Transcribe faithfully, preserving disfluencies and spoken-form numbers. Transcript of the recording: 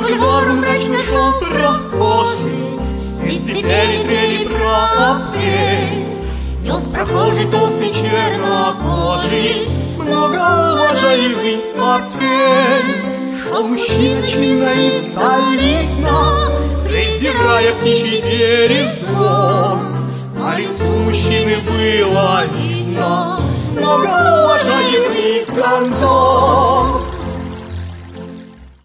двору мрачно шел прохожий, здесь цепели трели про апрель. Нес прохожий толстый чернокожий, многоуважаемый портфель. Шел мужчина чинно и солидно, презирая птичий перезвон. На лицу мужчины было видно многоуважаемый гондон.